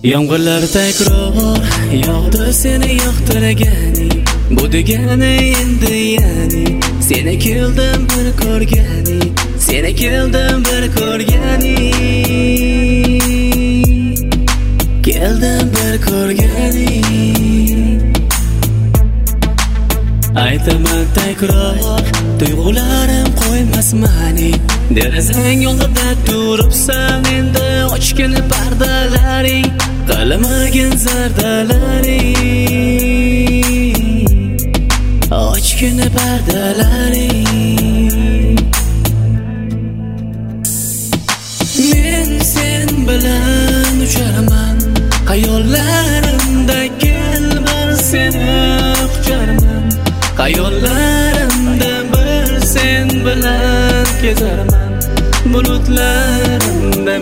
Yomg'irlar takror yog'di seni yoqtirgani, bu degani endi yani seni keldim bir ko'rgani, seni keldim bir ko'rgani, keldim bir ko'rgani. Aytaman takror tuyg'ularim qo'ymas mani, derazang yo'lida turibsan endi ochgin pardalaring, qalmagin zardalaring, ochgin pardalaring. Men sen bilan ucharman, xayollarimda kelmar seni qucharman, xayollarimda bir sen bilan kezarman, bulutlarimda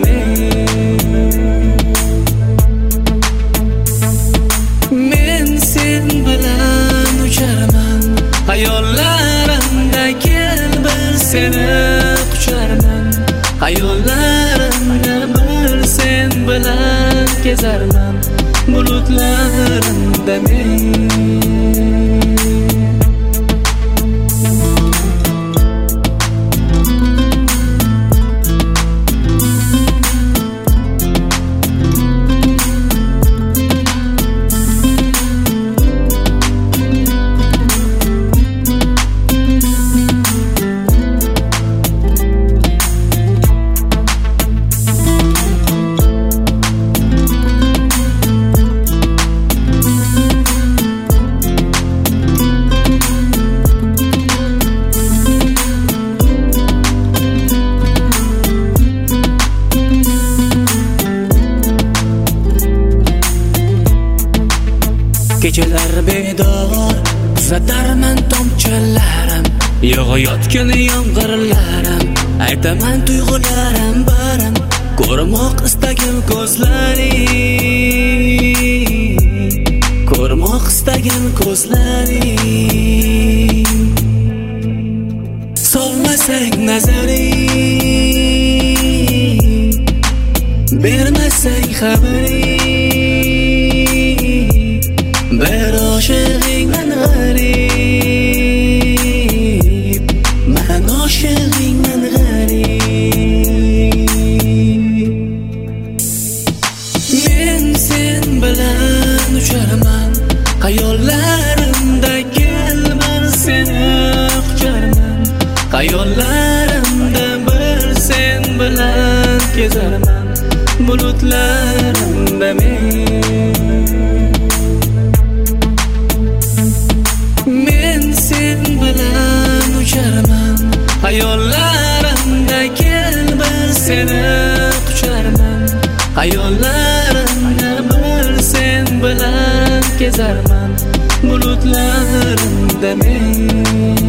men sen bilan ucharman, xayollarimda kel bir seni qucharman, xayollarimda bir sen bilan kezarman, bulutlarimda kechalar bedor uzatarman tomchilarim, yog'ayotgan yomg'irlarim, aytaman tuyg'ularim barim, ko'rmoq istagim ko'zlaring, ko'rmoq istagim ko'zlaring. Solmasang nazaring, bermasang xabaring, bir oshig'ingman g'arib, man oshig'ingman g'arib. Men sen bilan ucharman, xayollarimda kelmar seni qucharman, xayollarimda bir sen bilan kezarman, bulutlarimda men sen bilan ucharman, xayollarimda kel bir seni qucharman, xayollarimda bir sen bilan kezarman, bulutlarimda